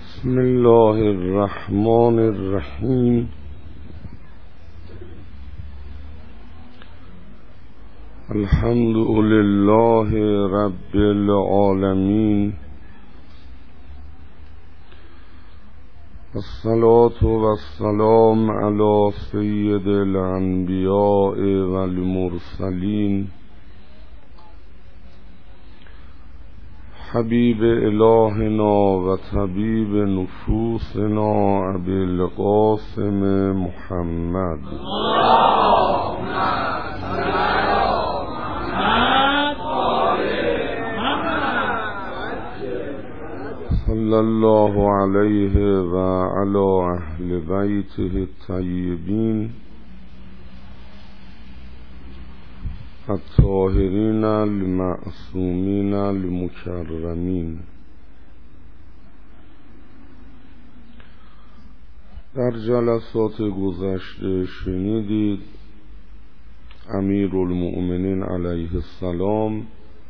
بسم الله الرحمن الرحیم. الحمد لله رب العالمین، الصلاة والسلام علی سید الانبیاء والمرسلین، حبیب الهنا و طبیب نفوسنا ابی القاسم محمد صلی الله علیه و علی اهل بیته الطیبین الطاهرین المعصومین المکرمین. در جلسات گذشته شنیدید امیرالمؤمنین علیه السلام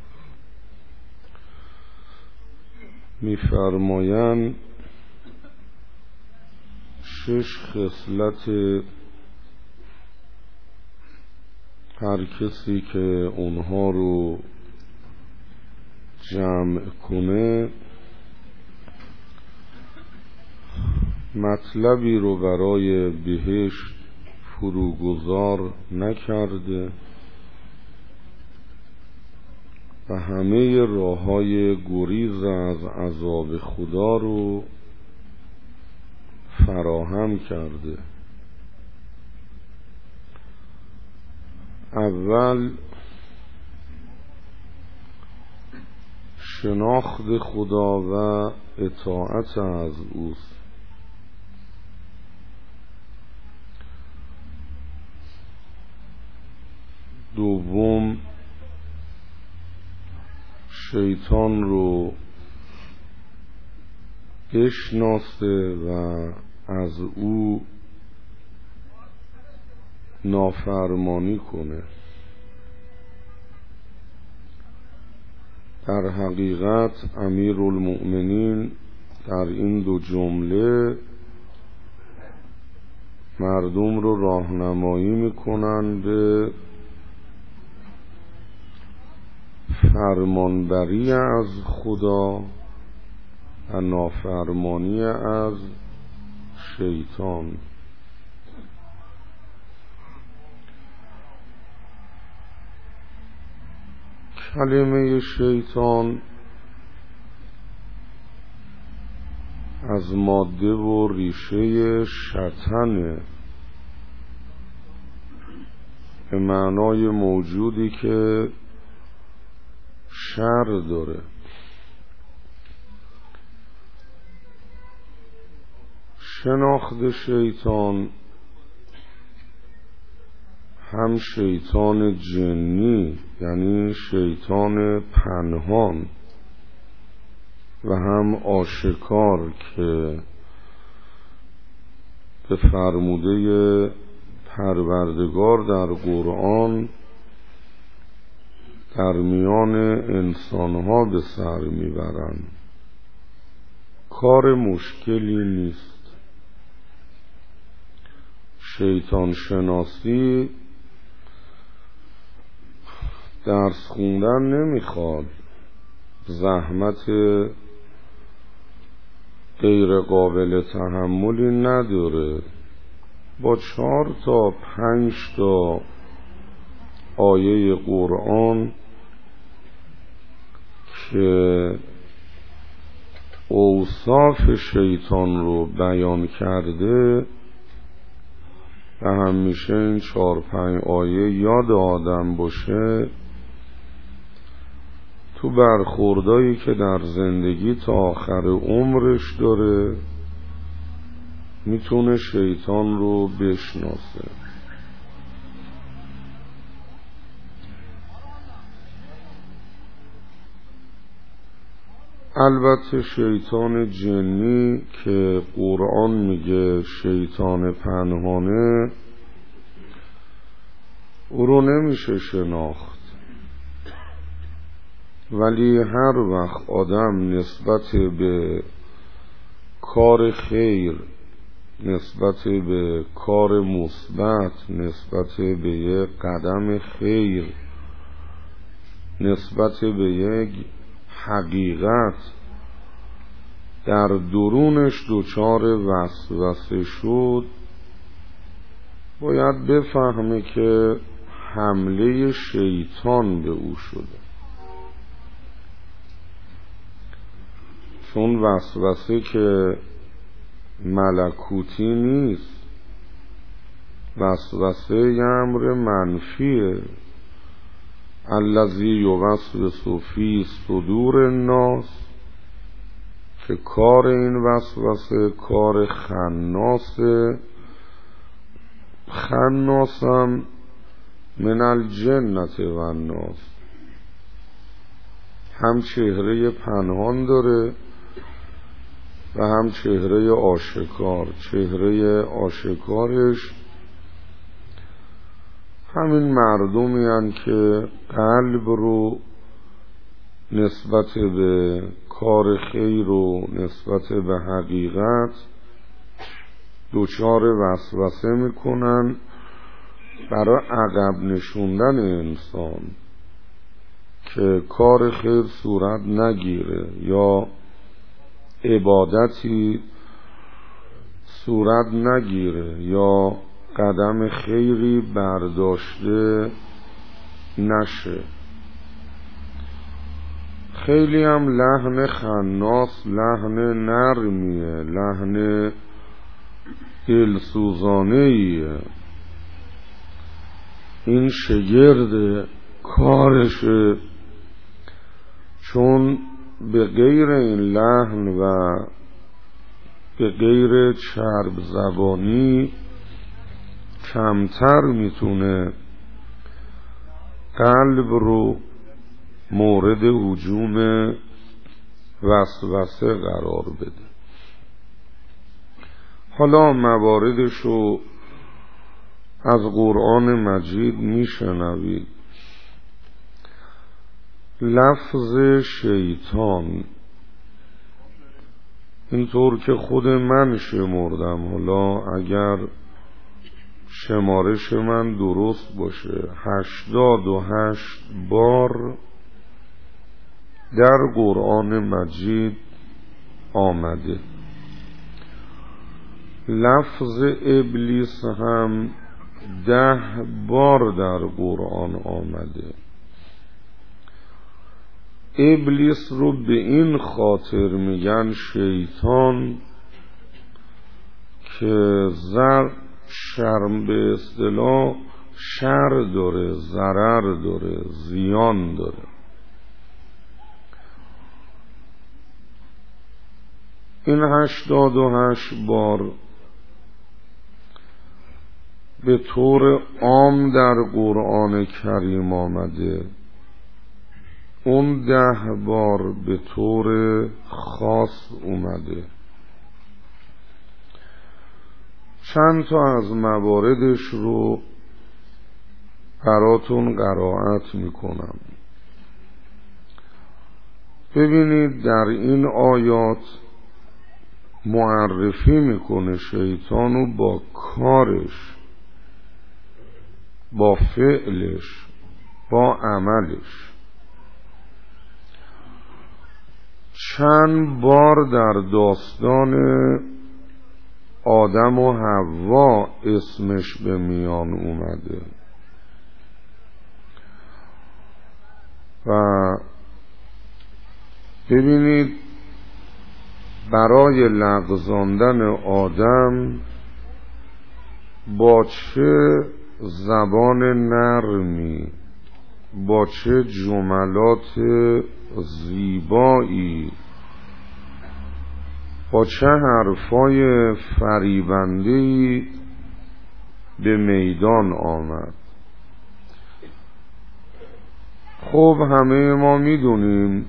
می‌فرمایند 6 خصلت هر کسی که اونها رو جمع کنه مطلبی رو برای بهشت فروگذار نکرده و همه راه‌های گریز از عذاب خدا رو فراهم کرده. اول شناخت خدا و اطاعت از اوست. دوم شیطان رو بشناسه و از او نافرمانی کنه. در حقیقت امیرالمؤمنین در این 2 جمله مردم رو راهنمایی میکنن به فرمانبری از خدا و نافرمانی از شیطان. کلمه شیطان از ماده و ریشه شطنه، به معنای موجودی که شر داره. شناخت شیطان هم شیطان جنی یعنی شیطان پنهان و هم آشکار که به فرموده پروردگار در قرآن در میان انسانها به سر میبرند. کار مشکلی نیست. شیطان شناسی درس خوندن نمیخواد، زحمت غیر قابل تحملی نداره. با 4 تا 5 تا آیه قرآن که اوصاف شیطان رو بیان کرده و همیشه این 4-5 آیه یاد آدم باشه، تو برخوردایی که در زندگی تا آخر عمرش داره میتونه شیطان رو بشناسه. البته شیطان جنی که قرآن میگه شیطان پنهانه، او رو نمیشه شناخت، ولی هر وقت آدم نسبت به کار خیر، نسبت به کار مثبت، نسبت به یک قدم خیر، نسبت به یک حقیقت در درونش دچار وسوسه شد، باید بفهمه که حمله شیطان به او شده. چون وسوسه که ملکوتی نیست، وسوسه یه امر منفیه. الذی یوسوس فی صدور الناس، که کار این وسوسه کار خناسه. خناسم من الجنة و الناس، هم چهره پنهان داره و هم چهره آشکار. چهره آشکارش همین مردمی هستند که قلب رو نسبت به کار خیر و نسبت به حقیقت دچار وسوسه میکنن برای عقب نشوندن انسان که کار خیر صورت نگیره یا عبادتی صورت نگیره یا قدم خیری برداشته نشه. خیلی هم لحن خناس، لحن نرمیه، لحن دلسوزانه‌ایه. این شگرد کارشه، چون به غیر این لحن و به غیر چرب زبانی کمتر میتونه قلب رو مورد هجوم وسوسه قرار بده. حالا مواردشو از قرآن مجید میشنوید. لفظ شیطان اینطور که خود من شمردم، حالا اگر شمارش من درست باشه، 88 بار در قرآن مجید آمده. لفظ ابلیس هم 10 بار در قرآن آمده. ابلیس رو به این خاطر میگن شیطان که شرم به اصطلاح شر داره، ضرر داره، زیان داره. این 88 بار به طور عام در قرآن کریم آمده، اون 10 بار به طور خاص اومده. چند تا از مواردش رو براتون قرائت میکنم. ببینید در این آیات معرفی میکنه شیطانو با کارش، با فعلش، با عملش. چند بار در داستان آدم و حوا اسمش به میان اومده و ببینید برای لغزاندن آدم با چه زبان نرمی، با چه جملات زیبایی، با چه حرفای فریبنده‌ای به میدان آمد. خب همه ما میدونیم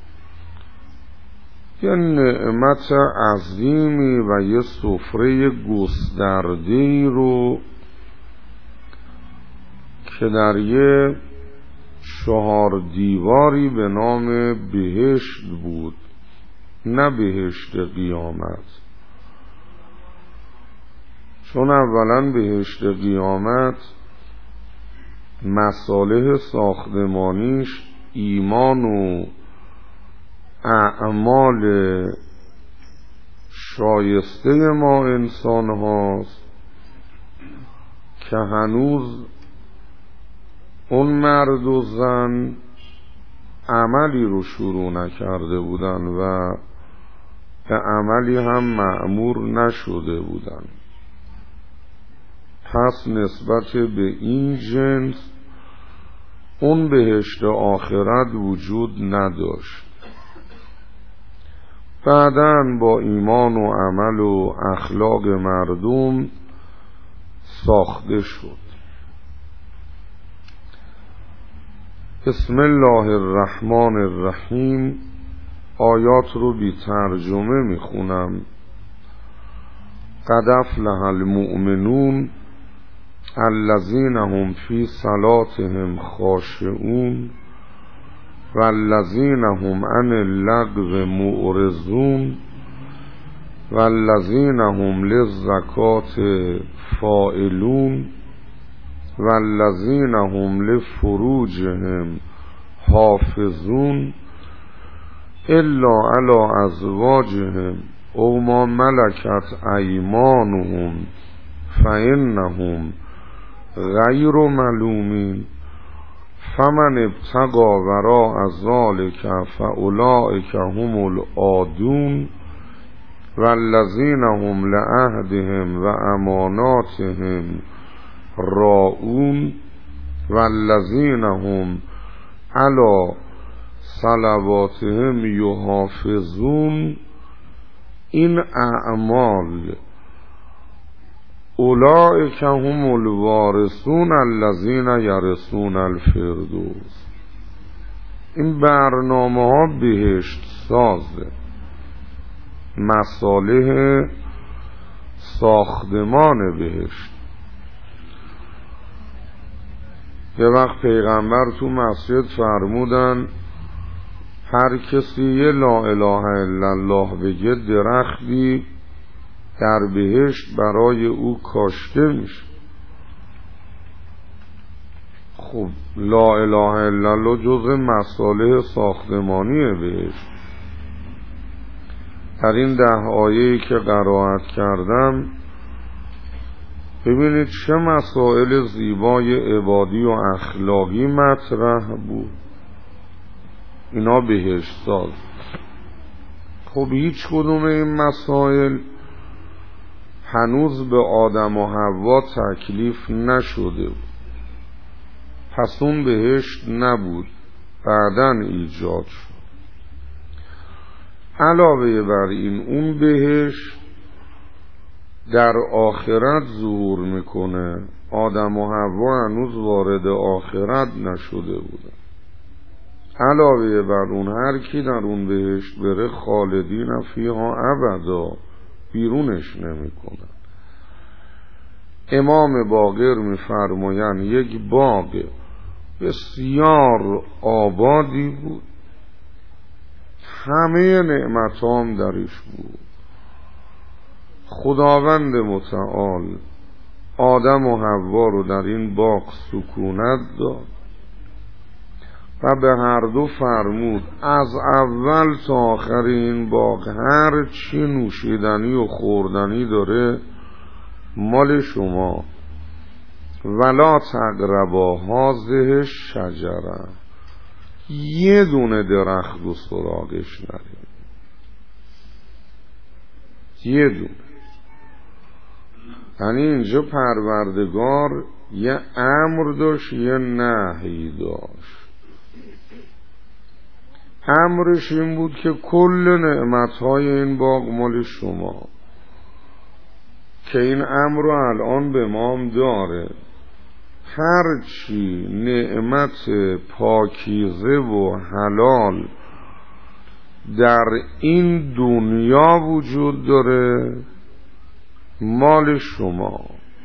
یه نعمت عظیمی و یه سفره گسترده‌ای رو که در یه 4 دیواری به نام بهشت بود، نه بهشت قیامت، چون اولا بهشت قیامت مصالح ساختمانیش ایمان و اعمال شایسته ما انسان هاست که هنوز اون مرد و زن عملی رو شروع نکرده بودن و به عملی هم مأمور نشده بودن. پس نسبت به این جنس اون بهشت آخرت وجود نداشت. بعداً با ایمان و عمل و اخلاق مردم ساخته شد. بسم الله الرحمن الرحیم. آیات رو بی ترجمه میخونم. قد افلح المؤمنون الذین هم فی صلاتهم خاشعون والذین هم عن اللغو معرضون والذین هم للزکاة فاعلون والذین هم لفروجهم حافظون الا علی ازواجهم او ما ملکت ایمانهم فانهم غیر ملومین فمن ابتغى وراء ذلك فاولئک هم العادون والذین هم لعهدهم و اماناتهم راؤون والذین هم علی صلواتهم یحافظون. این اعمال اولئک هم الوارثون الذین یرثون الفردوس. این برنامه ها بهشت سازه، مصالح ساختمان بهشت. یه وقت پیغمبر تو مسجد فرمودن هر کسی یه لا اله الا الله بگه درختی در بهشت برای او کاشته میشه. خب لا اله الا الله جزء مصالح ساختمانی بهشت. در این 10 آیه‌ای که قرائت کردم ببینید چه مسائل زیبای عبادی و اخلاقی مطرح بود. اینا بهشت ساز. خب هیچ کدوم این مسائل هنوز به آدم و حوا تکلیف نشده بود. پس اون بهشت نبود، بعداً ایجاد شد. علاوه بر این اون بهشت در آخرت ظهور میکنه. آدم و حوا هنوز وارد آخرت نشده بودن. علاوه بر اون هر کی در اون بهشت بره خالدین فیها ابدا، بیرونش نمیکنن. امام باقر میفرمایند یک باغ بسیار آبادی بود، همه نعمتام درش بود. خداوند متعال آدم و حوا رو در این باغ سکونت داد و به هر دو فرمود از اول تا آخر این باغ هر چی نوشیدنی و خوردنی داره مال شما، ولا تقربا هذه الشجره، یه دونه درخت و سراغش نرید، یه دونه. یعنی اینجا پروردگار یه امر داشت یه نهی داشت. امرش این بود که کل نعمتهای این باغ مال شما، که این امر رو الان به ما هم داره. هرچی نعمت پاکیزه و حلال در این دنیا وجود داره مال شما.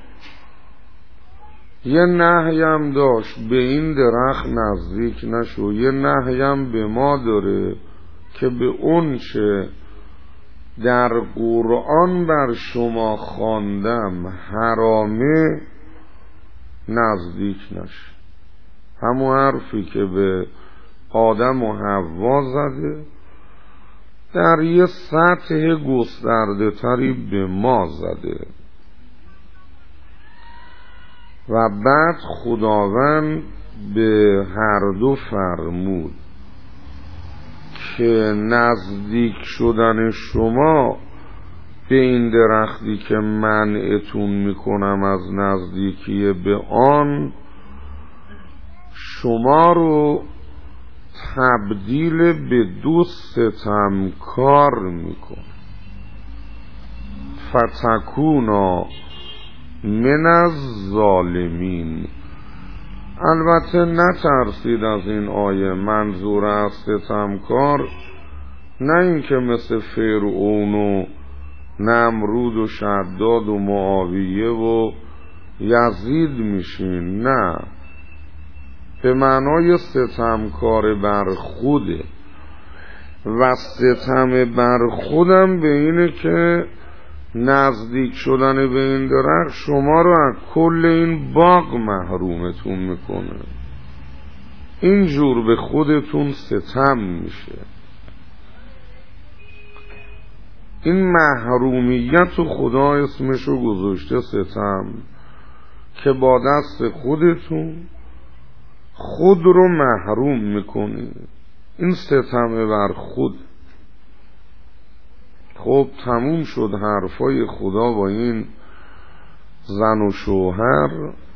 یه نهی هم داشت به این درخت نزدیک نشو. یه نهی هم به ما داره که به اون چه در قرآن بر شما خواندم حرامه نزدیک نشه. همون حرفی که به آدم و حوا زده در یه سطح گسترده تری به ما زده. و بعد خداوند به هر دو فرمود که نزدیک شدن شما به این درختی که منعتون میکنم از نزدیکی به آن شما رو تبدیل به دو ستمکار میکن. فتکونا من الظالمین. البته نترسید از این آیه. منظور از ستمکار نه این که مثل فرعون و نمرود و شداد و معاویه و یزید میشین، نه، به معنای ستمکار بر خوده. و ستم بر خودم به اینه که نزدیک شدن به این درخت شما رو از کل این باغ محرومتون میکنه. اینجور به خودتون ستم میشه. این محرومیت و خدا اسمشو گذاشته ستم، که با دست خودتون خود رو محروم میکنی. این ستم بر خود. خب تموم شد حرفای خدا با این زن و شوهر.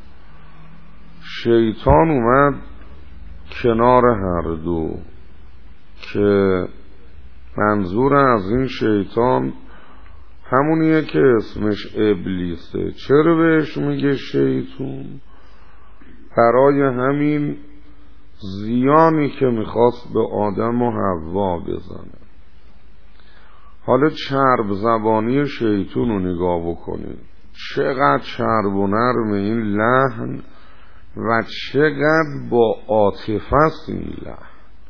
شیطان اومد کنار هر دو، که منظور از این شیطان همونیه که اسمش ابلیسه. چرا بهش میگه شیطان؟ برای همین زیانی که میخواست به آدم و حوا بزنه. حالا چرب زبانی شیطون رو نگاه بکنید، چقدر چرب و نرم این لحن و چقدر با عاطفه است این لحن.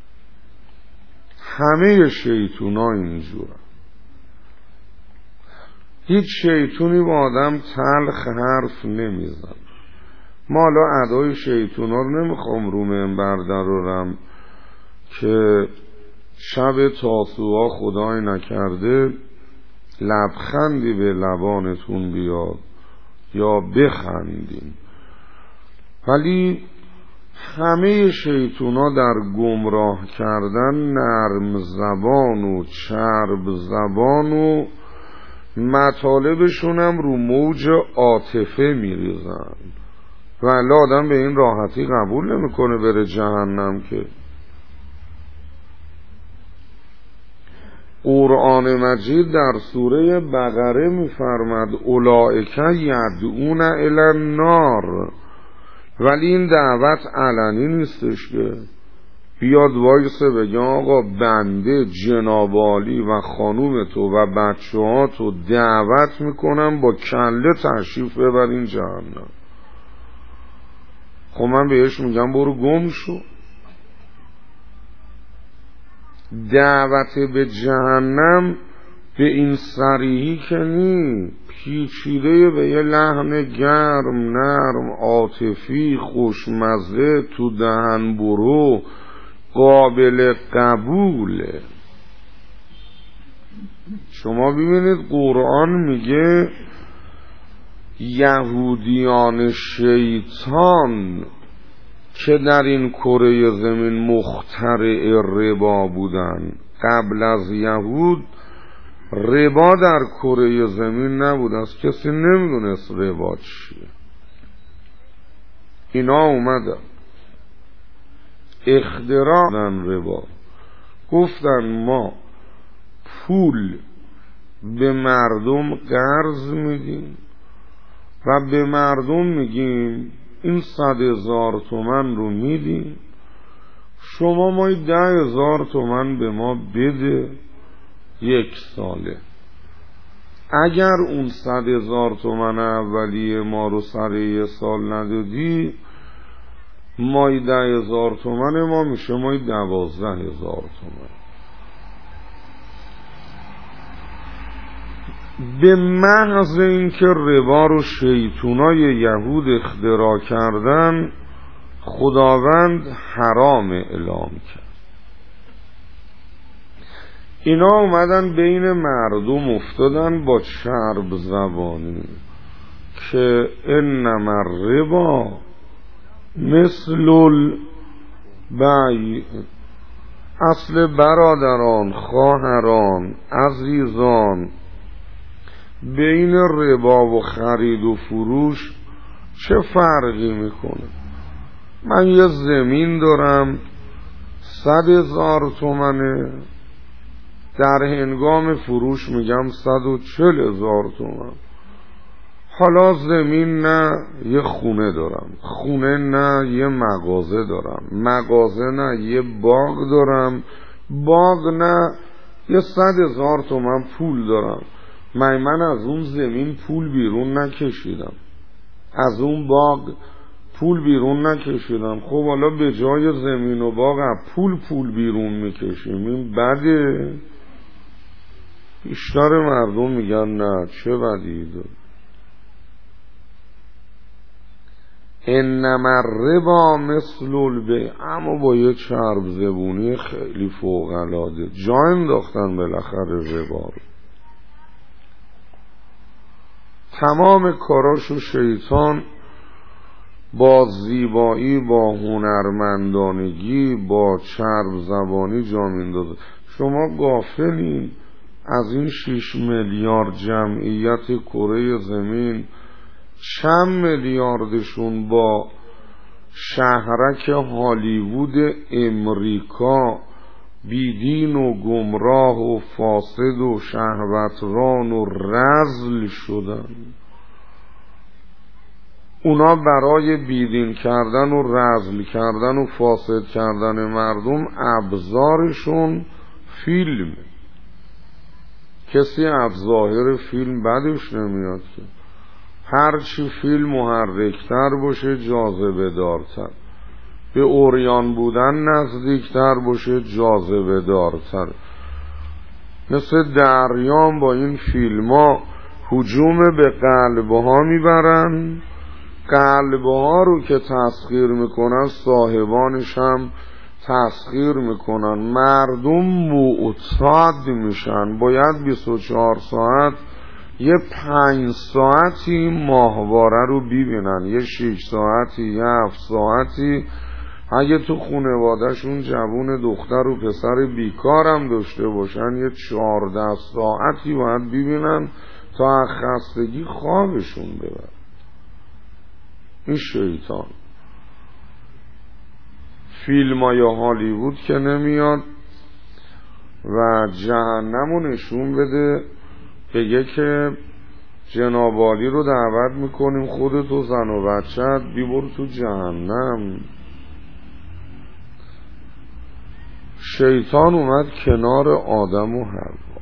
همه شیطون ها اینجور. هیچ شیطونی با آدم تلخ حرف نمیزن. ما حالا ادای شیطون ها رو نمیخوام رو منبر درارم که شب تاسوعا خدای نکرده لبخندی به لبانتون بیاد یا بخندیم، ولی همه شیطونا در گمراه کردن نرم زبان و چرب زبان و مطالبشون هم رو موج عاطفه میریزن و الله آدم به این راحتی قبول نمیکنه بره جهنم. که قرآن مجید در سوره بقره میفرماد اولئک یدعون الی النار، ولی این دعوت علنی نیستش که بیاد وایسه بگه آقا بنده جناب عالی و خانوم تو و بچه ها تو دعوت میکنم با کله تشریف ببرین جهنم. خب من بهش میگم برو گم شو. دعوت به جهنم به این صریحی که نی، پیچیده به یه لحن گرم نرم عاطفی خوشمزه تو دهن برو قابل قبوله. شما ببینید قرآن میگه یهودیان شیطان که در این کره زمین مخترع ربا بودن، قبل از یهود ربا در کره زمین نبود، از کسی نمیدونست ربا چیه. اینا اومدن اختراع کردن ربا، گفتن ما پول به مردم قرض میدیم و به مردم میگیم این 100,000 تومن رو میدیم، شما مای 10,000 تومن به ما بده 1 ساله. اگر اون 100,000 تومن اولیه ما رو سر 1 سال ندادی، مای 10,000 تومن ما میشه مای 12,000 تومن. به محض اینکه ربا رو شیطونای یهود اختراع کردن، خداوند حرام اعلام کرد. اینا اومدن بین مردم افتادن با چرب زبانی که انما الربا مثل البیع. اصل برادران، خواهران، عزیزان، بین ربا و خرید و فروش چه فرقی میکنه؟ من یه زمین دارم 100,000 تومنه، در هنگام فروش میگم 140,000 تومن. حالا زمین نه، یه خونه دارم، خونه نه، یه مغازه دارم، مغازه نه، یه باغ دارم، باغ نه، یه 100,000 تومن پول دارم. من از اون زمین پول بیرون نکشیدم، از اون باغ پول بیرون نکشیدم. خب حالا به جای زمین و باغ پول بیرون میکشیم، این بده؟ بیشتر مردم میگن نه، چه بدی داره. انما الربا مثل البیع، اما با یه چرب زبونی خیلی فوق العاده جا انداختن بالاخره ربا رو. تمام کاراشو شیطان با زیبایی، با هنرمندانگی، با چرب زبانی جا میندازه. شما غافلین از این 6 میلیارد جمعیت کره زمین چند میلیاردشون با شهرک هالیوود امریکا بیدین و گمراه و فاسد و شهوتران و رذل شدن. اونا برای بیدین کردن و رذل کردن و فاسد کردن مردم ابزارشون فیلم. کسی از ظاهر فیلم بدش نمیاد که هرچی فیلم محرکتر باشه جاذبه دارتر، به اوریان بودن نزدیکتر باشه جاذبه دارتر. مثل دریان با این فیلم ها هجوم به قلبها میبرن، قلبها رو که تسخیر میکنن صاحبانش هم تسخیر میکنن. مردم معتاد میشن، باید 24 ساعت یه 5 ساعتی ماهواره رو ببینن، یه 6 ساعتی، یه 7 ساعتی. اگه تو خانواده‌شون جوون دختر و پسر بیکارم داشته باشن یه 14 ساعتی باید ببینن تا خستگی خوابشون ببر. این شیطان فیلمای هالیوود که نمیاد و جهنمو نشون بده، بگه که جناب عالی رو دعوت میکنیم خودتو زن و بچت بیبر تو جهنم. شیطان اومد کنار آدم و حوا.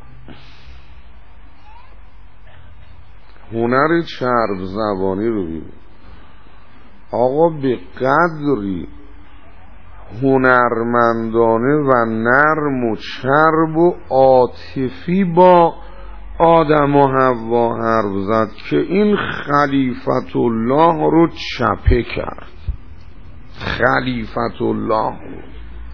هنر چرب زبانی رو ببین آقا، به قدری هنرمندانه و نرم و چرب و عاطفی با آدم و حوا حرف زد که این خلیفت الله رو چپه کرد. خلیفت الله رو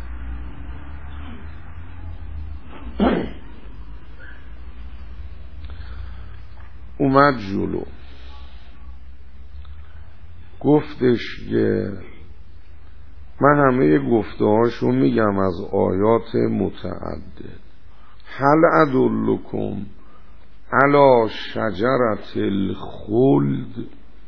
اومد جلو، گفتش که من همه گفته هاشون میگم از آیات متعدد. هل ادلکم علی شجرة الخلد.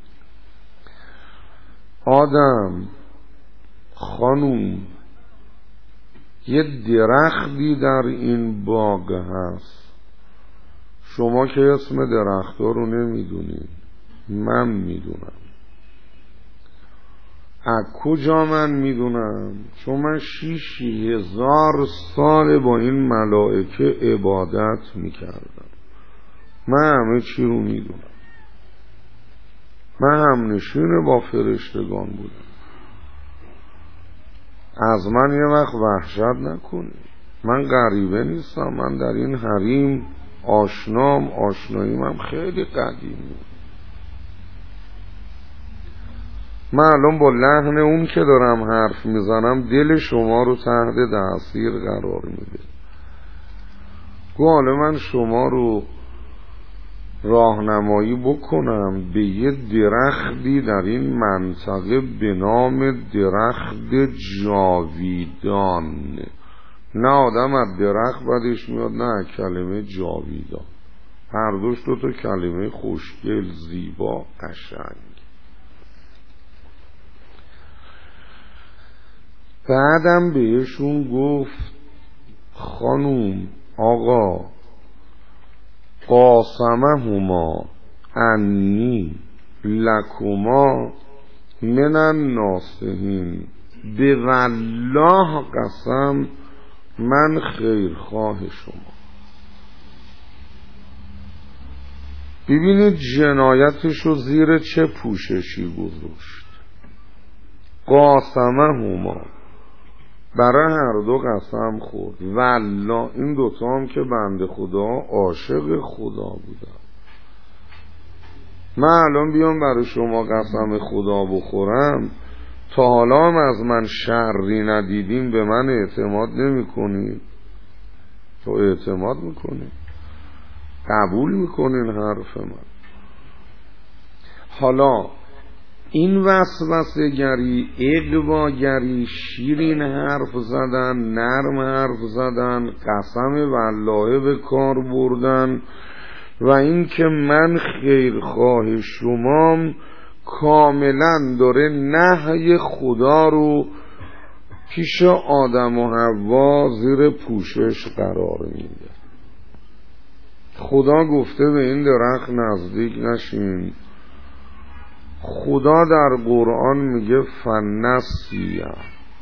آدم، خانوم، یه درختی در این باغ هست. شما که اسم درخت‌ها رو نمیدونید، من میدونم. از کجا من میدونم؟ چون من 6,000 سال با این ملائکه عبادت میکردم. من همه چی رو میدونم. من هم نشین با فرشتگان بودم. از من یه وقت وحشت نکنید. من غریبه نیستم. من در این حریم آشناییم هم خیلی قدیمی. من الان با لحن اون که دارم حرف میزنم دل شما رو تحت تاثیر قرار میده. حالا من شما رو راهنمایی بکنم به یه درختی در این منطقه به نام درخت جاویدان. نه آدم از درخت بدش میاد، نه کلمه جاویدان. هر دوش دو تا کلمه خوشگل، زیبا، قشنگ. بعدم بهشون گفت خانوم آقا قاسمهما انی لکما من الناصحین، به والله قسم من خیرخواه شما. ببینید جنایتشو زیر چه پوششی گذاشت. قاسمهما، برای هر دو قسم خورد. والله این دوتا هم که بنده خدا عاشق خدا بودن. من الان بیام برای شما قسم خدا بخورم، تا حالا هم از من شری ندیدین، به من اعتماد نمی کنید؟ تو اعتماد میکنید، قبول میکنین حرف من. حالا این وسوسه گری، اغواگری، شیرین حرف زدن، نرم حرف زدن، قسم والله به کار بردن و این که من خیرخواه شمام، کاملا داره نهی خدا رو پیش آدم و حوا زیر پوشش قرار میده. خدا گفته به این درخت نزدیک نشین. خدا در قرآن میگه فنسیه،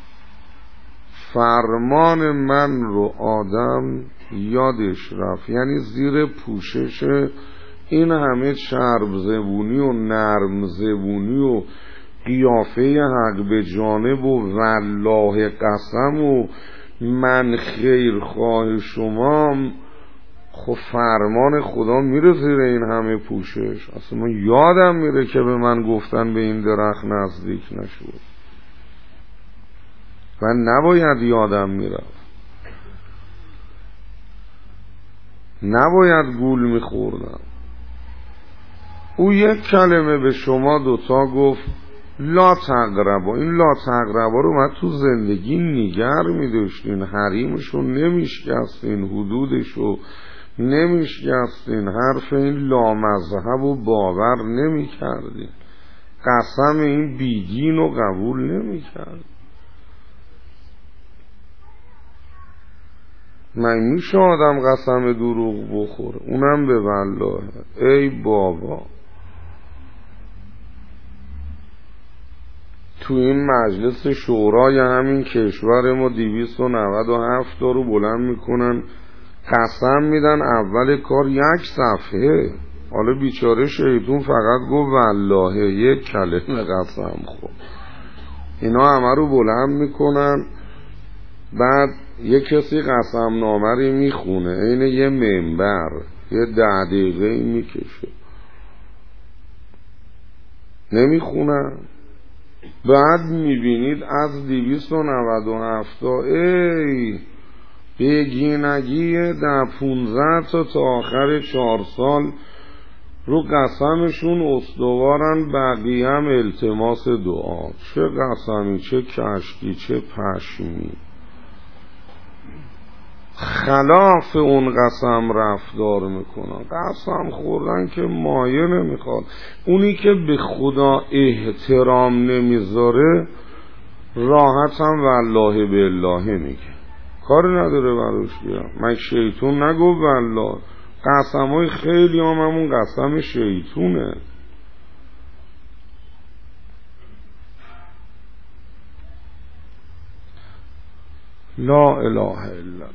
فرمان من رو آدم یادش رفت. یعنی زیر پوشش این همه چرب زبونی و نرم زبونی و قیافه حق به جانب و والله قسم و من خیرخواه شمام، خب فرمان خدا میره زیر این همه پوشش. اصلا من یادم میره که به من گفتن به این درخت نزدیک نشود. من نباید یادم میرفت، نباید گول میخوردم. او یک کلمه به شما دوتا گفت لا تقربا. این لا تقربا رو من تو زندگی نگر میداشتین، حریمشو نمیشکستین، حدودشو نمیشکستین، حرف این لامذهب و باور نمیکردین، قسم این بیدین رو قبول نمیکردین. من میشه آدم قسم دروغ بخوره، اونم به والله؟ ای بابا، تو این مجلس شورای همین کشور ما 297 تا رو بلند میکنن، قسم میدن اول کار 1 صفحه. حالا بیچاره شیطون فقط گفت والله، یک کلمه قسم خورد. اینا همه رو بلند میکنن، بعد یه کسی قسم نامه میخونه، این یه منبر، یه 10 دقیقه میکشه، نمیخونن. بعد میبینید از 297 تا ای بگینگی در 15 تا آخر 4 سال رو قسمشون استوارن، بقیه هم التماس دعا. چه قسمی، چه کشکی، چه پشمی. خلاف اون قسم رفتار میکنن. قسم خوردن که مایه نمیخواد. اونی که به خدا احترام نمیذاره راحت هم والله بالله میگه، کار نداره براش بیارم. من شیطون نگو والله، قسم های خیلی همون قسم شیطونه. لا اله الا الله.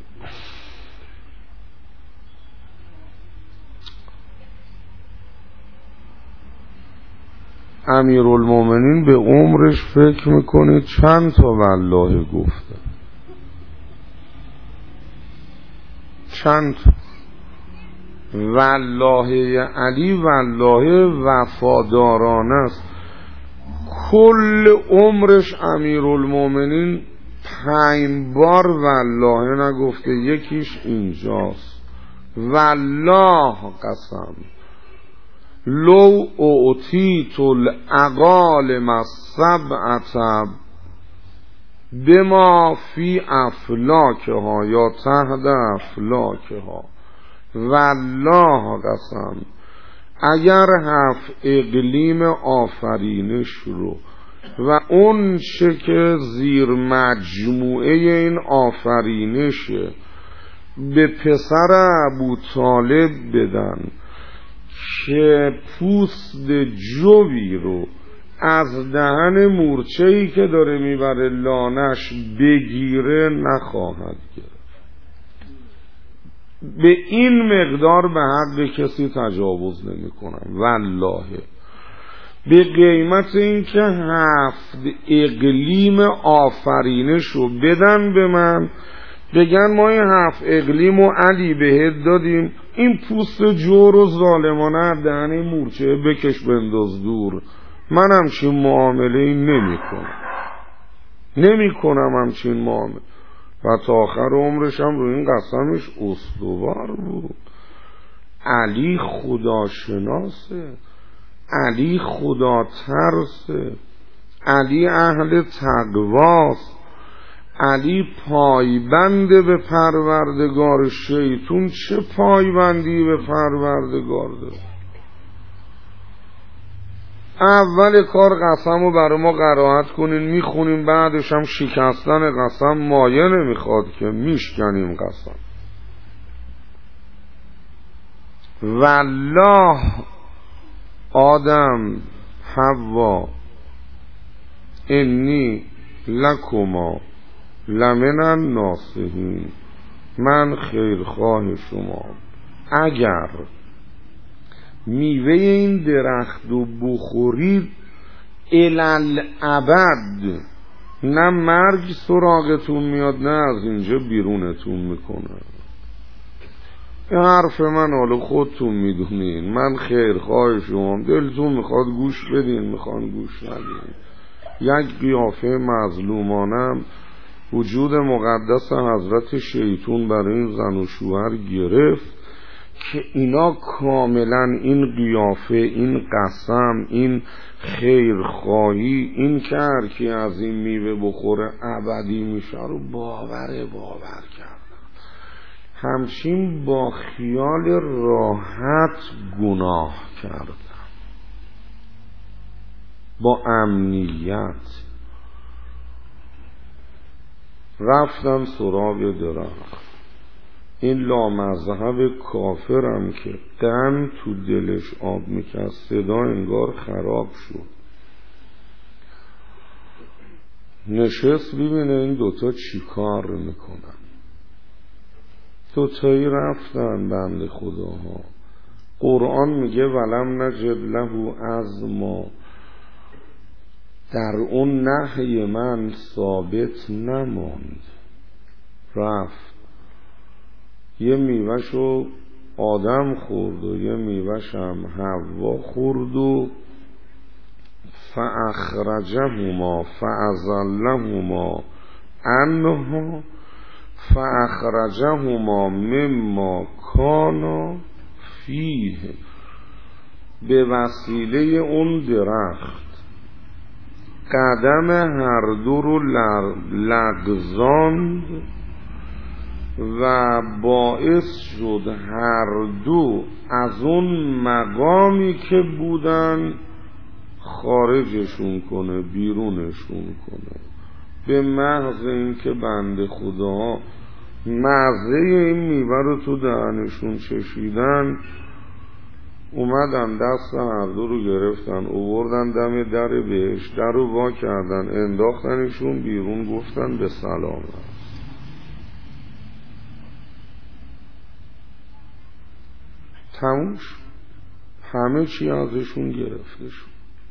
امیرالمومنین به عمرش فکر میکنید چند تا والله گفته؟ چند تا؟ والله علی والله وفادارانه است. کل عمرش امیرالمومنین 5 بار والله نگفته، یکیش اینجاست. والله قسم لو اعطیت العقالم السبعة بما فی افلاکها یا تحت افلاکها، والله قسم اگر 7 اقلیم آفرینش رو و اون چه که زیر مجموعه این آفرینشه به پسر ابوطالب بدن که پوست جوی رو از دهن مورچه‌ای که داره میبره لانش بگیره نخواهد گرفت. به این مقدار به حق کسی تجاوز نمی کنم والله. به قیمت این که 7 اقلیم آفرینش رو بدن به من، بگن ما این 7 اقلیم و علی بهت دادیم، این پوست جور و ظالمانه دهن مورچه بکش بنداز دور، من همچین معامله این نمی کنم همچین معامله. و تا آخر عمرش هم رو این قسمش استوار بود. علی خداشناسه، علی خدا ترسه، علی اهل تقواست، علی پایبنده به پروردگار. شیطون چه پایبندی به پروردگار داره؟ اول کار قسم رو برای ما قرائت کنین میخونیم، بعدش هم شکستن قسم مایه نمیخواد که میشکنیم قسم. والله آدم حوا انی لکما لمن الناصحین، من خیرخواه شما. اگر میوه این درخت رو بخورید الالعبد، نه مرگ سراغتون میاد نه از اینجا بیرونتون میکنه. این حرف من حالا خودتون میدونین، من خیرخواه شما، دلتون میخواد گوش بدین میخوان گوش ندین. یک قیافه مظلومانم وجود مقدس حضرت شیطون برای این زن و شوهر گرفت که اینا کاملا این قیافه، این قسم، این خیرخواهی، این که هر کی از این میوه بخوره ابدی میشه رو باور کردن. همچین با خیال راحت گناه کردن، با امنیت رفتن سراغ درخت. این لامذهب کافرم که غم تو دلش آب میکرد، صدا انگار خراب شد، نشست ببینه این دوتا چی کار میکنن. دوتایی رفتن بند خداها. قرآن میگه ولم نجد له عزما، در اون نهی من ثابت نماند. رفت یه میوهشو آدم خورد و یه میوهش هم حوا خورد و فاخرجهما فازلهما عنها فاخرجهما مما کانا فیه. به وسیله اون درخت قدم هر دو رو لغزاند و باعث شد هر دو از اون مقامی که بودن خارجشون کنه، بیرونشون کنه. به محض این که بنده خدا مزه این میوه رو تو دهنشون چشیدن، اومدن دست هر دو رو گرفتن، اووردن دم در بهشت، در رو وا کردن، انداختنشون بیرون، گفتن به سلامت. تموش، همه چی ازشون گرفته شد.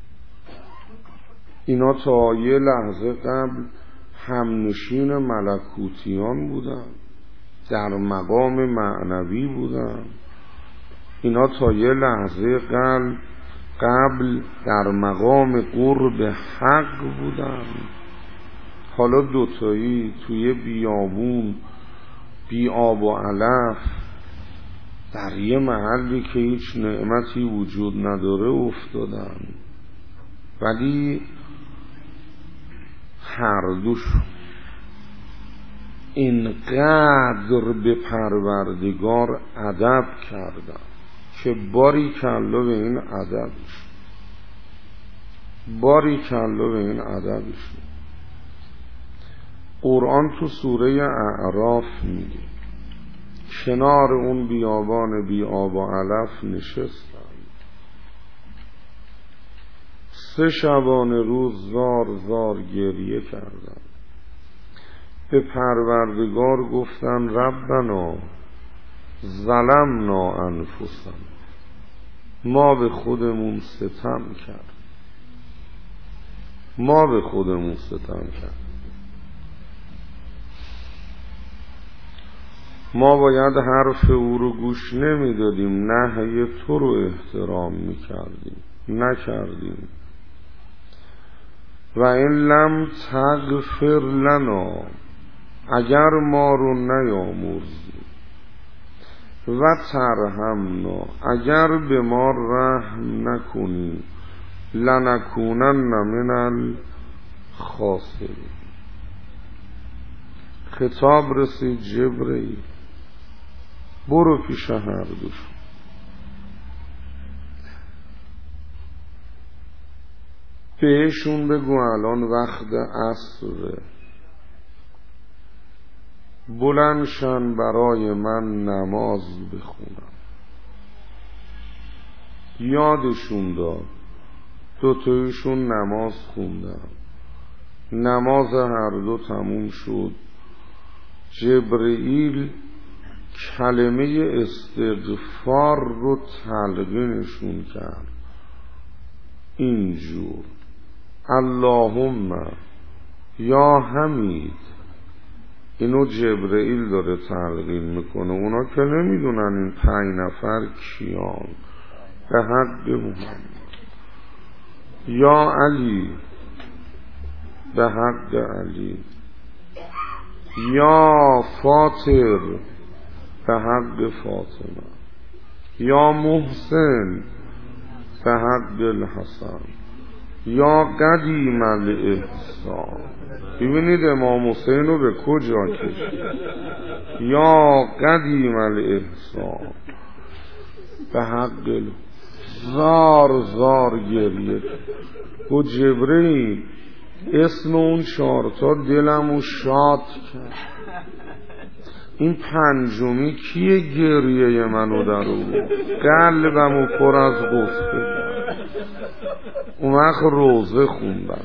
اینا تا یه لحظه قبل همنشین ملکوتیان بودن، در مقام معنوی بودن، اینا تا یه لحظه قبل در مقام قرب حق بودن، حالا دوتایی توی بیابون بی آب و علف در یه محلی که هیچ نعمتی وجود نداره افتادن. ولی هر دوش اینقدر به پروردگار ادب کردن که باری کلا به این ادبش، باری کلا به این ادبش. قرآن تو سوره اعراف میگه کنار اون بیابان بی آب و علف نشستن، 3 شبانه روز زار گریه کردن، به پروردگار گفتن ربنا ظلمنا انفسنا، ما به خودمون ستم کرد، ما به خودمون ستم کرد. ما باید حرف او رو گوش نمیدادیم، نهی تو رو احترام میکردیم، نکردیم. و این لم تغفر لنا، اگر ما رو نیامرزی، و ترحمنا، اگر به ما رحم نکنی، لنکونن من الخاسرین. خطاب رسید جبرئیل برو پیش هر دوش، بهشون بگو الان وقت عصره، بلندشن برای من نماز بخونم. یادشون داد دوتایشون نماز خوندن، نماز هر دو تموم شد. جبرئیل کلمه استغفار رو تلقینشون کرد اینجور: اللهم یا حمید. اینو جبرئیل داره تلقین میکنه، اونا که نمیدونن این 5 نفر کیان. به حق محمد. یا علی، به حق علی. یا فاطر، به حق فاطمه. یا محسن، به حق الحسن. یا قدیم الاحسان. ببینید امام حسین رو به کجا کشید. یا قدیم الاحسان، به حق زار گریه. و جبرئیل اسم اون 4 دلمو شاد کرد. این 5می کیه گریه منو در آورد؟ قلبمو پر از غصه کرد. اون وقت روزه خوندم،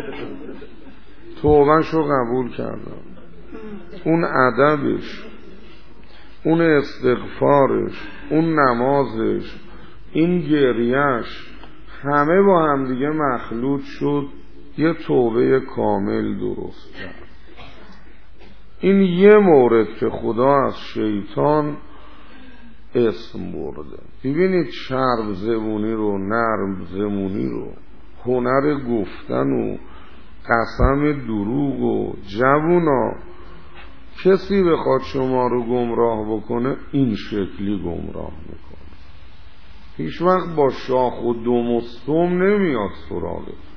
توبه‌شو قبول کردم. اون ادبش، اون استغفارش، اون نمازش، این گریهش، همه با هم دیگه مخلوط شد، یه توبه کامل درست کرد. این یه مورد که خدا از شیطان اسم برده. ببینید چرب زبونی رو، نرم زبونی رو، هنر گفتن و قسم دروغ و جوونا، کسی بخواد شما رو گمراه بکنه این شکلی گمراه میکنه. هیچ وقت با شاخ و دم و سم نمیاد سراغت.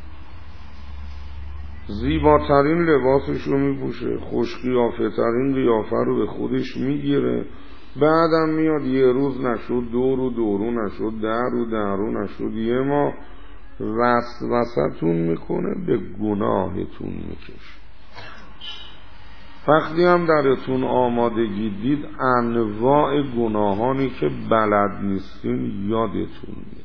زیباترین لباسش رو میپوشه، خوش قیافه ترین قیافه رو به خودش میگیره، بعدم میاد یه روز نشد، 2 روز دورو نشد، 10 روز درو نشد، یه ماه وسوسه‌تون میکنه، به گناهتون میکشه. وقتی هم درتون آمادگی دید انواع گناهانی که بلد نیستین یادتون میاد،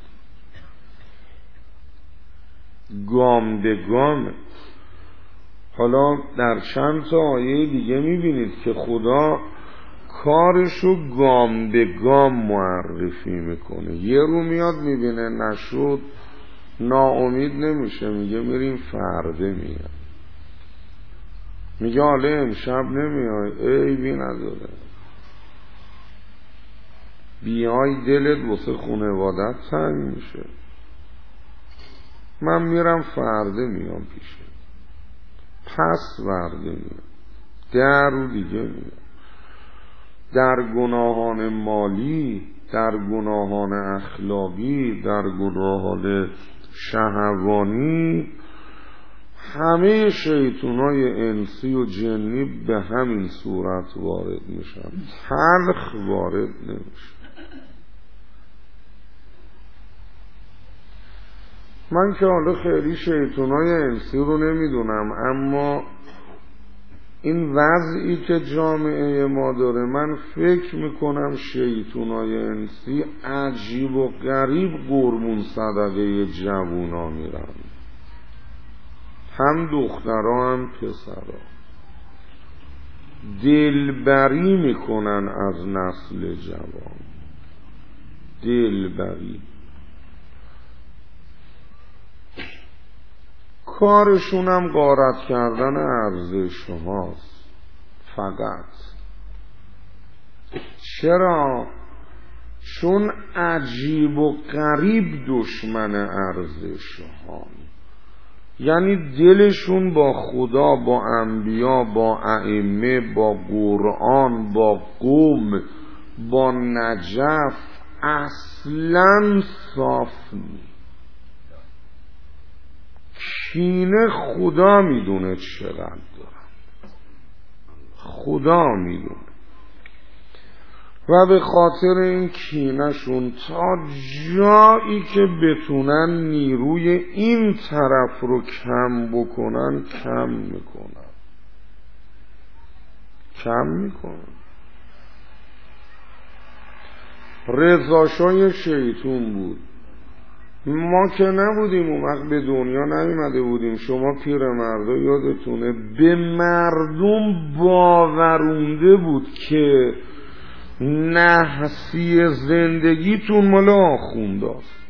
گام به گام. حالا در چند تا آیه دیگه میبینید که خدا کارشو گام به گام معرفی میکنه. یه رو میاد میبینه نشد، ناامید نمیشه، میگه میریم فرده میاد، میگه حالا امشب نمیای، عیبی نداره. بیای دلت واسه خانوادت تنگ میشه. من میرم فرده میام پیشه، پس ورده میام، در رو دیگه میام. در گناهان مالی، در گناهان اخلاقی، در گناهان شهوانی، همه شیطونای انسی و جنی به همین صورت وارد میشن، تلخ وارد نمیشن. من که حالا خیلی شیطونای انسی رو نمیدونم، اما این وضعی که جامعه ما داره، من فکر میکنم شیطونای انسی عجیب و غریب قربون صدقه جوونا میرن، هم دخترها هم پسرها. دلبری میکنن از نسل جوان، دلبری. کارشونم غارت کردن ارزش هاست فقط. چرا؟ چون عجیب و غریب دشمن ارزش ها، یعنی دلشون با خدا، با انبیا، با ائمه، با قرآن، با قوم، با نجف اصلا صاف نیست. کینه خدا میدونه چقدر دارن، خدا میدونه. و به خاطر این کینهشون تا جایی که بتونن نیروی این طرف رو کم بکنن کم میکنن. رضاشای شیطون بود. ما که نبودیم اون وقت، به دنیا نیومده بودیم. شما پیرمردا یادتونه به مردم باورونده بود که نحسی زندگیتون مال آخونداست،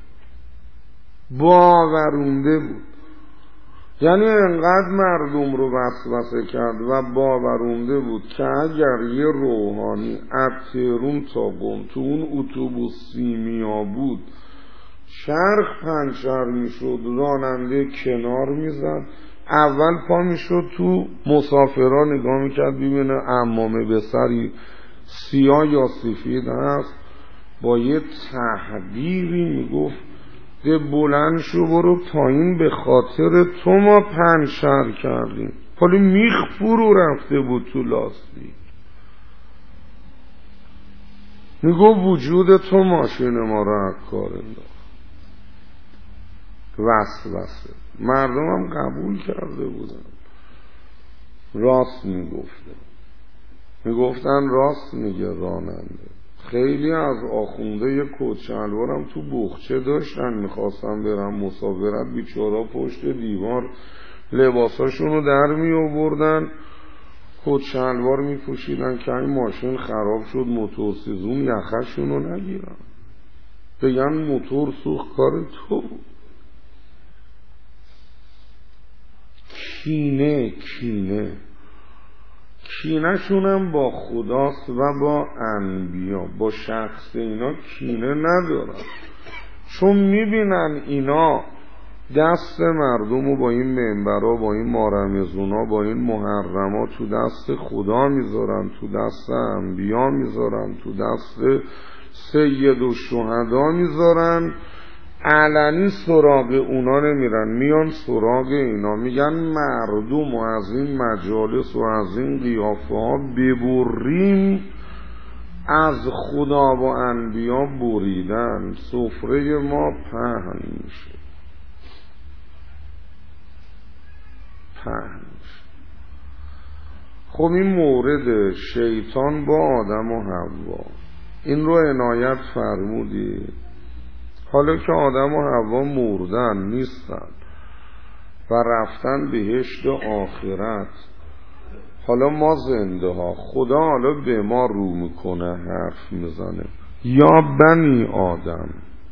باورونده بود. یعنی انقدر مردم رو وسوسه کرد و باورونده بود که اگر یه روحانی از تهران تا قم تو اون اتوبوس سیمیا بود، چرخ پنچر میشد، راننده کنار میزد، اول پا میشد تو مسافران نگاه میکرد ببینه عمامه به سری سیاه یا سفید هست، با یه تحقیری میگفت ده بلند شو برو پایین، به خاطر تو ما پنچر کردیم. حالا میخ فرو رفته بود تو لاستیک، میگفت وجود تو ماشین ما رو از کار انداخت. وسوسه. مردم هم قبول کرده بودن، راست میگفتن راست میگه راننده. خیلی از آخونده یه کت شلوارم تو بخچه داشتن، میخواستن برن مسافرت، بیچارا پشت دیوار لباساشونو در می آوردن، کت شلوار میپوشیدن که این ماشین خراب شد موتورسیزون یخشونو نگیرن، بگن موتور سوخت کار تو. کینه شونم با خداست و با انبیا. با شخص اینا کینه ندارن، چون میبینن اینا دست مردمو با این منبرها، با این مارمزونا، با این محرمات تو دست خدا میذارن، تو دست انبیا میذارن، تو دست سید و شهدا میذارن، علنی سراغ اونا نمیرن، میان سراغ اینا. میگن مردم و از این مجالس و از این قیافه ها ببریم، از خدا و انبیا بریدن، سفره ما پهن میشه. خب این مورد شیطان با آدم و حوا، این رو عنایت فرمودی. حالا که آدم و حوا مردن نیستن و رفتن بهشت آخرت، حالا ما زنده ها، خدا حالا به ما رو میکنه، حرف میزنه: یا بنی آدم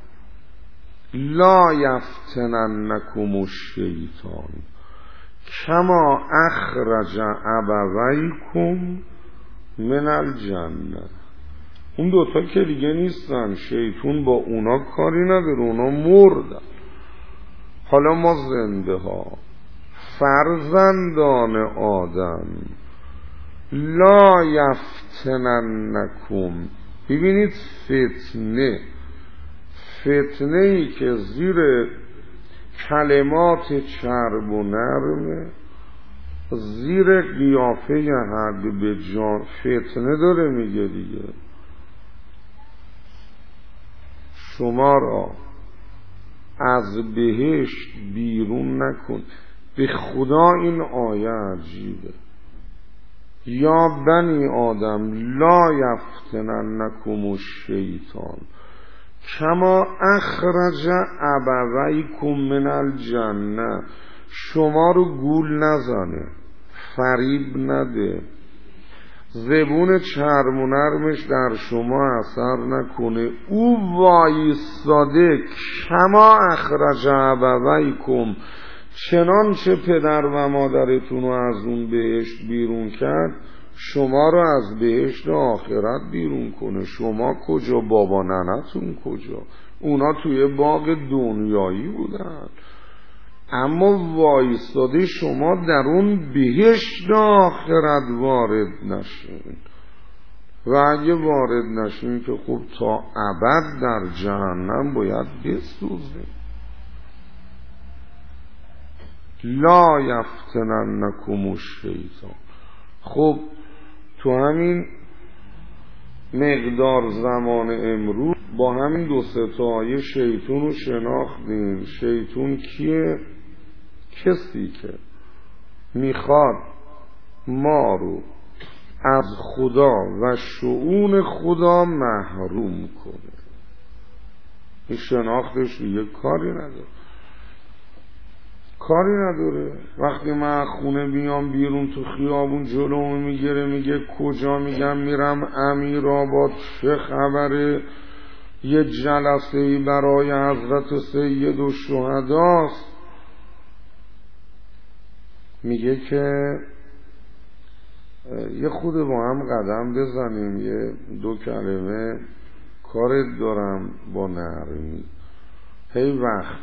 لا یفتننکم الشیطان کما اخرج ابویکم من الجنه. اون دوتا که دیگه نیستن، شیطون با اونا کاری نداره، اونا مردن. حالا ما زنده ها، فرزندان آدم، لا یفتننکم. ببینید فتنه ای که زیر کلمات چرب و نرمه، زیر قیافه حد به جان فتنه داره میگه دیگه. شما را از بهشت بیرون نکن. به خدا این آیه عجیبه. یا بنی آدم لا یفتننکم الشیطان کما اخرج ابویکم من الجنه. شما رو گول نزنه، فریب نده، زبون چرم و نرمش در شما اثر نکنه. او وایستاده کما اخرج ابویکم، چنانچه پدر و مادرتون رو از اون بهشت بیرون کرد، شما رو از بهشت آخرت بیرون کنه. شما کجا؟ بابا ننتون کجا؟ اونا توی باغ دنیایی بودن، اما وایستاده شما در اون بهشت آخرت وارد نشین. و اگه وارد نشین که خب تا ابد در جهنم باید بسوزه. لا یفتننکم الشیطان. خب تو همین مقدار زمان امروز با همین دو سه تا آیه شیطون رو شناختیم. شیطون کیه؟ کسی که میخواد ما رو از خدا و شؤون خدا محروم کنه. این شناختش دیگه کاری نداره. وقتی من خونه بیام بیرون تو خیابون جلومو میگیره میگه کجا؟ میگم میرم امیرآباد. چه خبره؟ یه جلسه‌ای برای حضرت سید الشهداست. میگه که یه خود با هم قدم بزنیم، یه دو کلمه کارت دارم با نرمی. هی وقت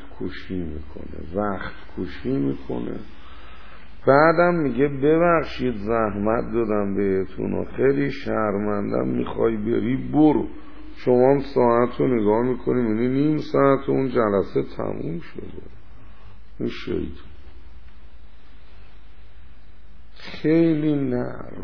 کشی میکنه. بعدم میگه ببخشید زحمت دادم بهتون و خیلی شرمندم، میخوای بری برو. شما هم ساعت رو نگاه میکنیم یعنی نیم ساعت اون جلسه تموم شده. این شیطان خیلی نرم.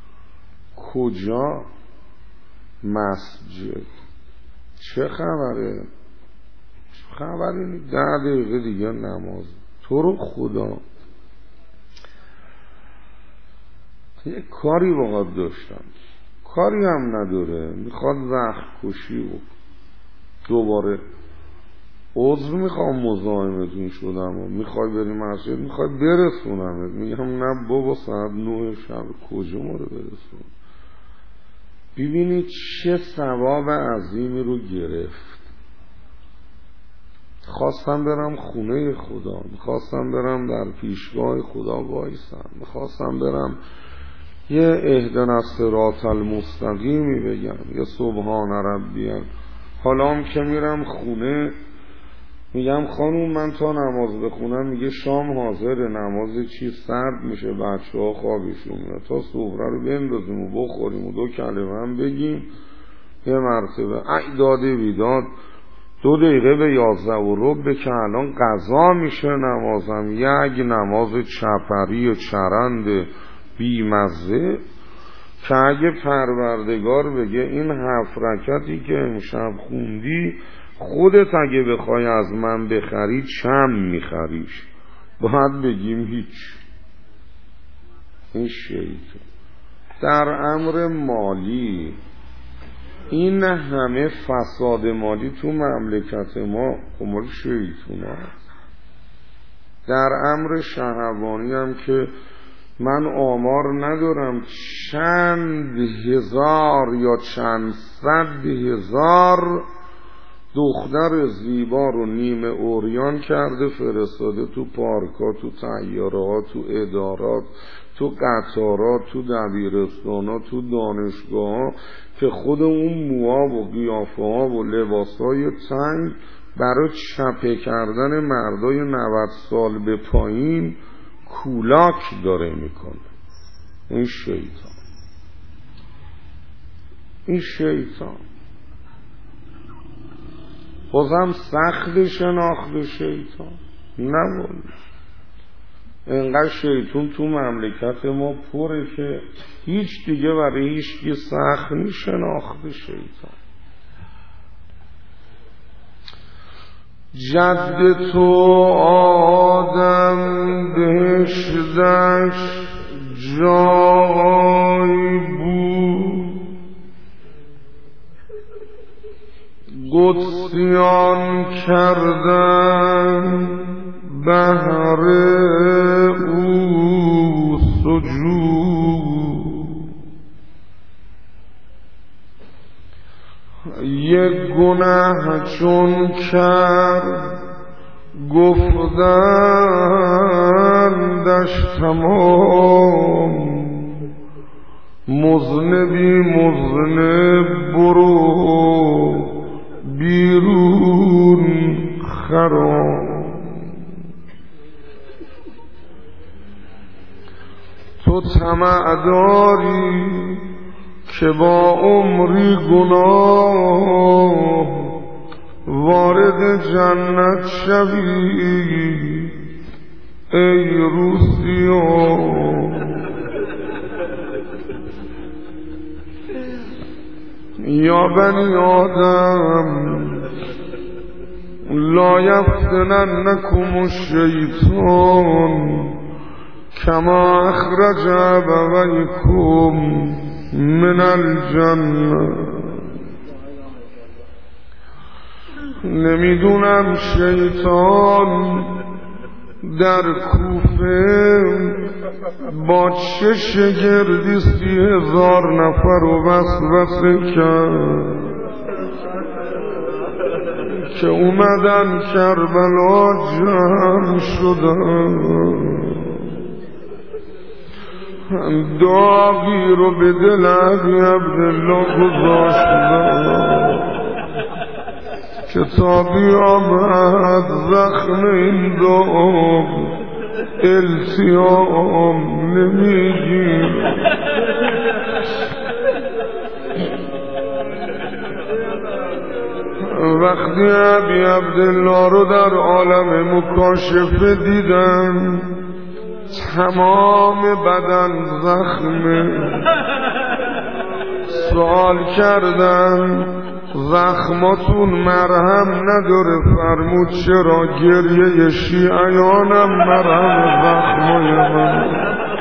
کجا؟ مسجد. چه خبره؟ خبری نیست، 10 دقیقه دیگه نماز. تو رو خدا یه کاری باید داشتم، کاری هم نداره، میخواد وقت کشی و دوباره عذر میخوام مزاحمتون شدم و میخوای بری مسجد، میخوای برسونم. میگم نه بابا ساعت 9 شب کجا ما رو برسون. ببینید چه ثواب عظیمی رو گرفت. خواستم برم خونه خدا، میخواستم برم در پیشگاه خدا وایسم، میخواستم برم یه اهدنا الصراط المستقیمی بگم، یه سبحان ربی. حالا هم که میرم خونه میگم خانوم من تا نماز بخونم، میگه شام حاضره، نماز چی سرد میشه، بچه ها خوابشون میاد، تا سفره رو بندازیم و بخوریم و 2 کلمه هم بگیم. یه مرتبه ای داده بیداد 2 دقیقه به 11:15 که الان قضا میشه نمازم، یک نماز چپری چرند بیمزه که اگه پروردگار بگه این 7 رکعتی که امشب خوندی خودت اگه بخوای از من بخری چند میخریش؟ باید بگیم هیچ. این شیطان در امر مالی، این همه فساد مالی تو مملکت ما مال شیطان هست. در امر شهوانی هم که من آمار ندارم، چند هزار یا چند صد هزار دختر زیبا رو نیمه عریان کرده فرستاده تو پارک‌ها، تو طیاره‌ها، تو ادارات، تو قطارات، تو دبیرستان‌ها، تو دانشگاه‌ها که خود اون موها و قیافه‌ها و لباس‌های تنگ برای چپه کردن مردای 90 سال به پایین کولاک داره میکنه. این شیطان بازم سخت شناخت شیطان نبود. اینقدر شیطان تو مملکت ما پره که هیچ دیگه برای هیچ سخت نیست شناخت شیطان. جد تو آدم بهشتش جای بود، قدسیان کردن بهر او سجود. یک گناه چون کرد گفتندش تمام، مذنبی مذنب برو بیرون خرام. تو طمع داری که با عمری گناه وارد جنت شوی ای روسیان. یا بنی آدم لا یفتننکم الشیطان کما اخرج ابویکم من الجنه. نمیدونم شیطان در کوفه با چه شگردی 30,000 نفر رو وسوسه کرد که اومدن کربلا جمع شدن، داغی رو به دل ابی عبدالله گذاشتن که تا بیامد زخم این داغ التیام نمیگیر. وقتی ابی عبدالله رو در عالم مکاشفه دیدن تمام بدن زخمه، سوال کردن زخماتون مرهم نداره؟ فرمود چرا؟ گریه شیعیانم مرهم زخمای من.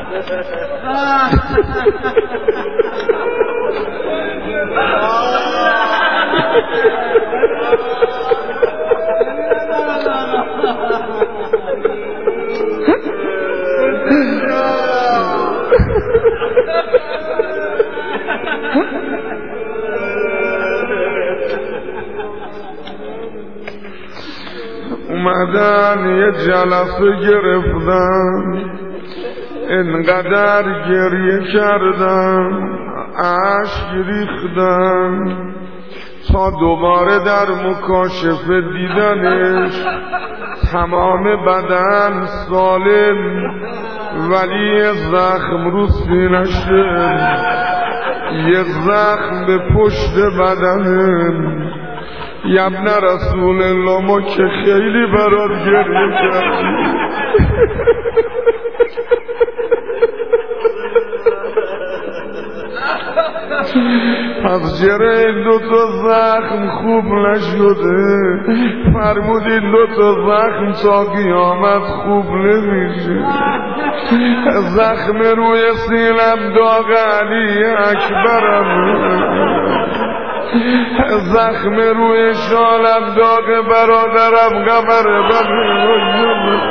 اومدن یه جلسه گرفتن، انقدر گریه کردن اشک ریختن تا دوباره در مکاشفه دیدنش تمام بدن سالم ولی زخم رو سینشه، یه زخم به پشت بدنم. ابن رسول الله ما که خیلی برات گریه کردیم. پس چرا این 2 زخم خوب نشده؟ فرمودین 2 زخم تا قیامت خوب نمیشه. زخم روی سینم داغ علی اکبرم، زخم روی شالم داغ برادرم قمر بدر.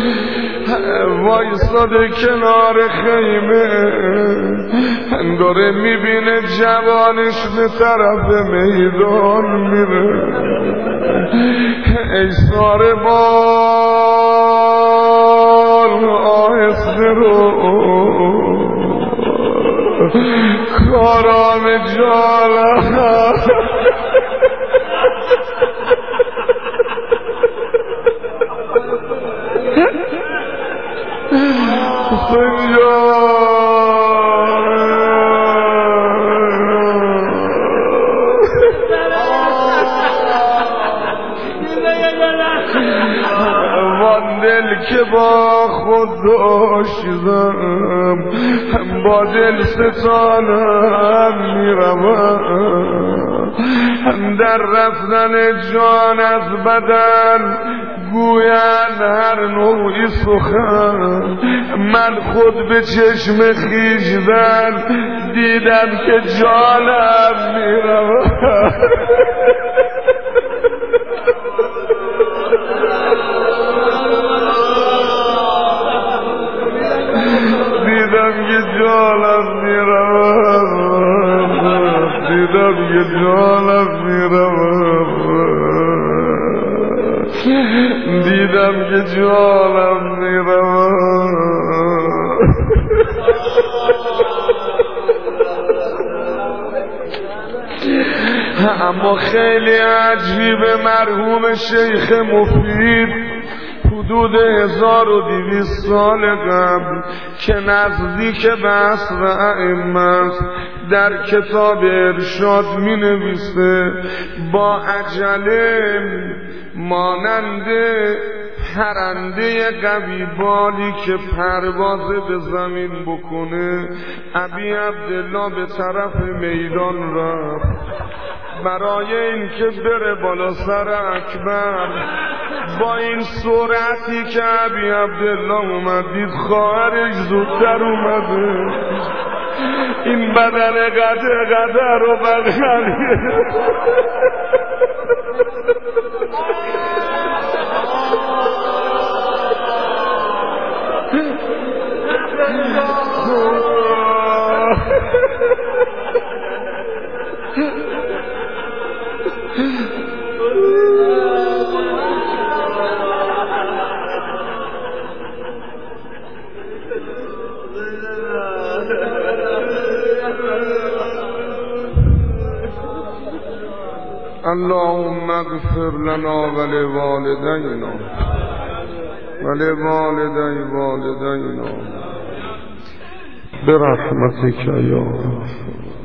وایستاده کنار خیمه داره میبینه جوانش به طرف میدان میره. ای ساره بال آهسته رو کارام جالم وان دل که با خود داشتم با دل ستانم میروم در رفتن جان از بدن گویند هر نوعی سخن. من خود به چشم خیشتن دیدم که جانم میروم. دیدم که جانم میروم، دیدم که جانم میروم، دیدم که جانم میروم. اما خیلی عجیبه مرحوم شیخ مفید حدود 1200 سال قبل که نزدیک به عصر ائمه است در کتاب ارشاد می نویسه با عجله مانند پرنده قوی بالی که پرواز به زمین بکنه ابی عبدالله به طرف میدان رفت برای این که بره بالا سر اکبر. با این سرعتی که ابی عبدالله اومد دید خواهرش زودتر اومده، این بدن قدر رو بغلیه اللهم اغفر لنا ولوالدینا ولوالدی والدینا برحمتک یا